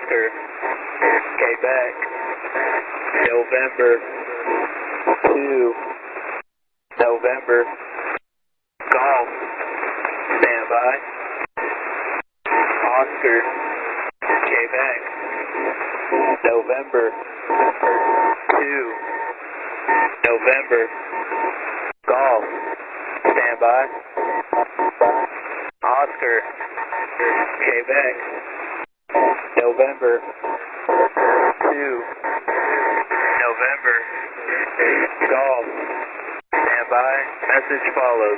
Oscar, Quebec, November 2, November, Golf, standby. Oscar, Quebec, November 2, November, Golf, standby. Oscar, Quebec, November 2, November, Golf, standby. Message follows.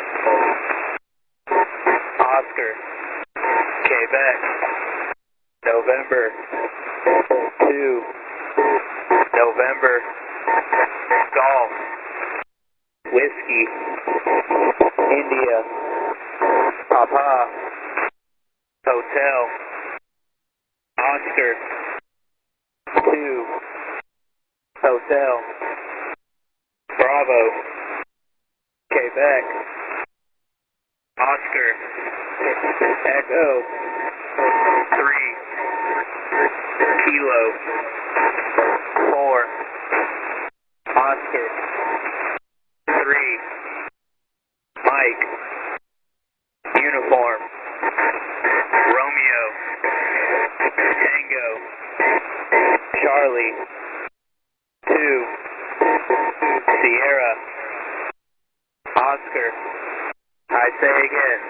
Oscar, Quebec, November 2, November, Golf, Whiskey, India, Papa, Hotel, Oscar, 2, Hotel, Bravo, Quebec, Oscar, Echo, 3, Kilo, 4, Oscar, 3, Mike, Uniform, Romeo, Tango, Charlie, 2, Sierra, Oscar, I say again,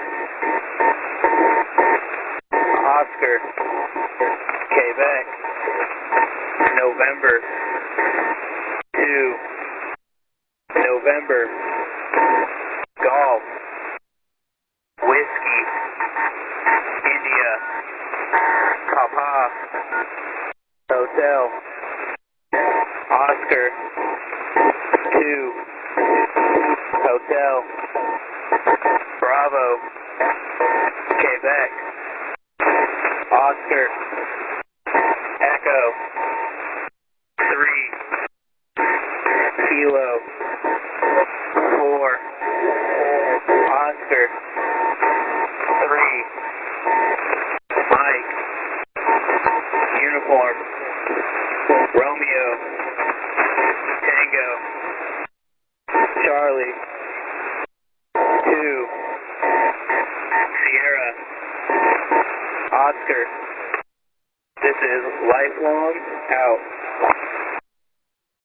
Oscar, Quebec, November 2, November, Golf, Whiskey, India, Papa, Hotel, Oscar, 2, Hotel, Bravo, Quebec, Oscar, Echo, 3, Kilo, 4, Oscar, 3, Mike, Uniform, Romeo, Tango, Charlie, 2, Sierra, Oscar. This is Lifelong out.